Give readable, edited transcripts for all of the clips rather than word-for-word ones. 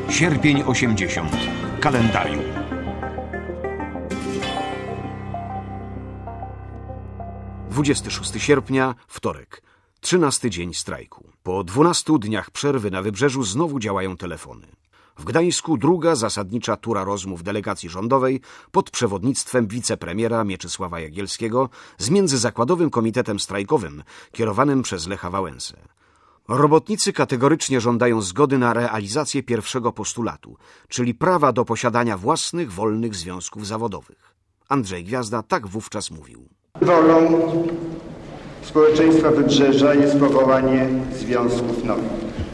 Sierpień 80. Kalendarium. ...26 sierpnia, wtorek. 13 dzień strajku. Po 12 dniach przerwy na Wybrzeżu znowu działają telefony. W Gdańsku druga zasadnicza tura rozmów delegacji rządowej pod przewodnictwem wicepremiera Mieczysława Jagielskiego z Międzyzakładowym Komitetem Strajkowym kierowanym przez Lecha Wałęsę. Robotnicy kategorycznie żądają zgody na realizację pierwszego postulatu, czyli prawa do posiadania własnych, wolnych związków zawodowych. Andrzej Gwiazda tak wówczas mówił. Wolą społeczeństwa Wybrzeża jest powołanie związków nowych.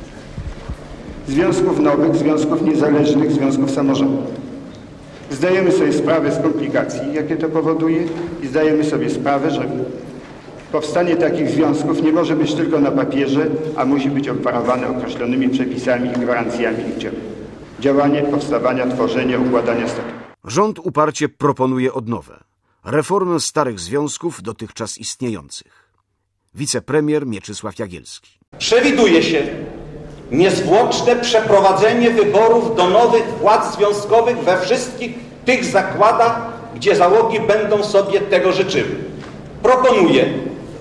Związków nowych, związków niezależnych, związków samorządowych. Zdajemy sobie sprawę z komplikacji, jakie to powoduje, i zdajemy sobie sprawę, że powstanie takich związków nie może być tylko na papierze, a musi być obwarowane określonymi przepisami i gwarancjami ich działania, powstawania, tworzenia, układania statutu. Rząd uparcie proponuje odnowę, reformę starych związków dotychczas istniejących. Wicepremier Mieczysław Jagielski. Przewiduje się niezwłoczne przeprowadzenie wyborów do nowych władz związkowych we wszystkich tych zakładach, gdzie załogi będą sobie tego życzyły. Proponuję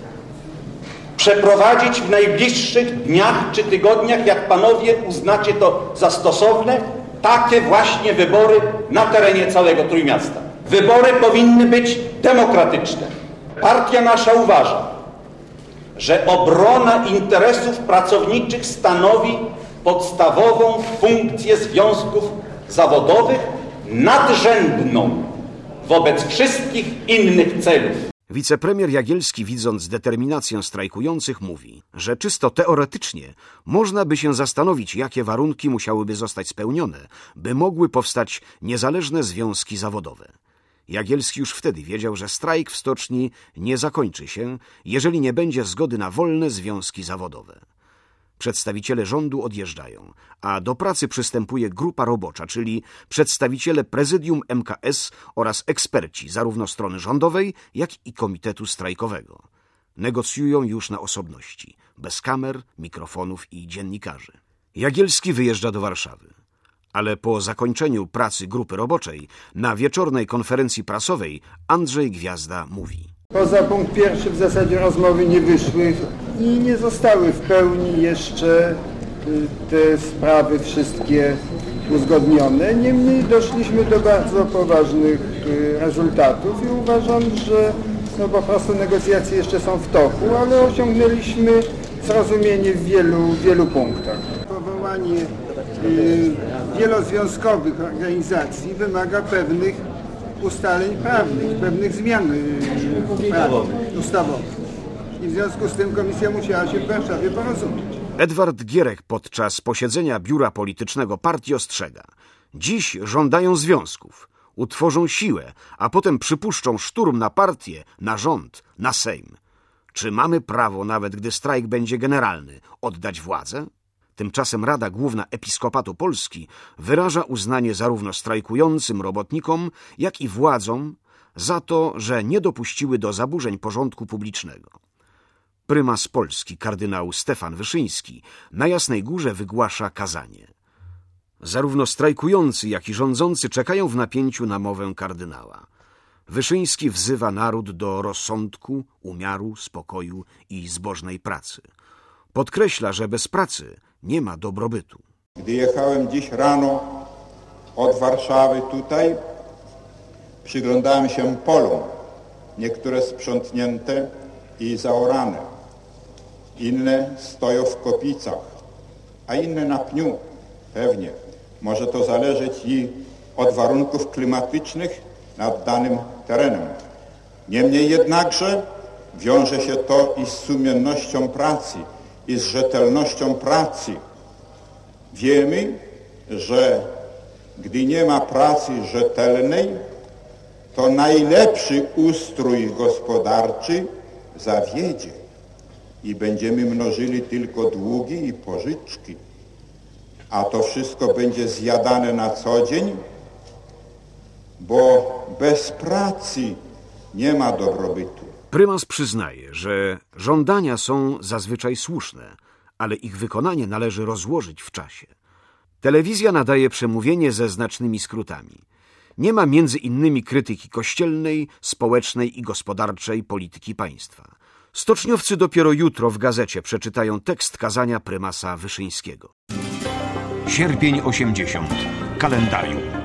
przeprowadzić w najbliższych dniach czy tygodniach, jak panowie uznacie to za stosowne, takie właśnie wybory na terenie całego Trójmiasta. Wybory powinny być demokratyczne. Partia nasza uważa, że obrona interesów pracowniczych stanowi podstawową funkcję związków zawodowych, nadrzędną wobec wszystkich innych celów. Wicepremier Jagielski, widząc determinację strajkujących, mówi, że czysto teoretycznie można by się zastanowić, jakie warunki musiałyby zostać spełnione, by mogły powstać niezależne związki zawodowe. Jagielski już wtedy wiedział, że strajk w stoczni nie zakończy się, jeżeli nie będzie zgody na wolne związki zawodowe. Przedstawiciele rządu odjeżdżają, a do pracy przystępuje grupa robocza, czyli przedstawiciele prezydium MKS oraz eksperci zarówno strony rządowej, jak i komitetu strajkowego. Negocjują już na osobności, bez kamer, mikrofonów i dziennikarzy. Jagielski wyjeżdża do Warszawy. Ale po zakończeniu pracy grupy roboczej na wieczornej konferencji prasowej Andrzej Gwiazda mówi. Poza punkt pierwszy w zasadzie rozmowy nie wyszły i nie zostały w pełni jeszcze te sprawy wszystkie uzgodnione. Niemniej doszliśmy do bardzo poważnych rezultatów i uważam, że po prostu negocjacje jeszcze są w toku, ale osiągnęliśmy zrozumienie w wielu punktach. Powołanie wielozwiązkowych organizacji wymaga pewnych ustaleń prawnych, pewnych zmian ustawowych. I w związku z tym komisja musiała się w Warszawie porozumieć. Edward Gierek podczas posiedzenia biura politycznego partii ostrzega. Dziś żądają związków, utworzą siłę, a potem przypuszczą szturm na partię, na rząd, na Sejm. Czy mamy prawo, nawet gdy strajk będzie generalny, oddać władzę? Tymczasem Rada Główna Episkopatu Polski wyraża uznanie zarówno strajkującym robotnikom, jak i władzom za to, że nie dopuściły do zaburzeń porządku publicznego. Prymas Polski, kardynał Stefan Wyszyński, na Jasnej Górze wygłasza kazanie. Zarówno strajkujący, jak i rządzący czekają w napięciu na mowę kardynała. Wyszyński wzywa naród do rozsądku, umiaru, spokoju i zbożnej pracy. Podkreśla, że bez pracy nie ma dobrobytu. Gdy jechałem dziś rano od Warszawy tutaj, przyglądałem się polom. Niektóre sprzątnięte i zaorane. Inne stoją w kopicach, a inne na pniu. Pewnie. Może to zależeć i od warunków klimatycznych nad danym terenem. Niemniej jednakże wiąże się to i z sumiennością pracy, i z rzetelnością pracy. Wiemy, że gdy nie ma pracy rzetelnej, to najlepszy ustrój gospodarczy zawiedzie i będziemy mnożyli tylko długi i pożyczki. A to wszystko będzie zjadane na co dzień, bo bez pracy nie ma dobrobytu. Prymas przyznaje, że żądania są zazwyczaj słuszne, ale ich wykonanie należy rozłożyć w czasie. Telewizja nadaje przemówienie ze znacznymi skrótami. Nie ma między innymi krytyki kościelnej, społecznej i gospodarczej polityki państwa. Stoczniowcy dopiero jutro w gazecie przeczytają tekst kazania prymasa Wyszyńskiego. Sierpień 80. Kalendarium.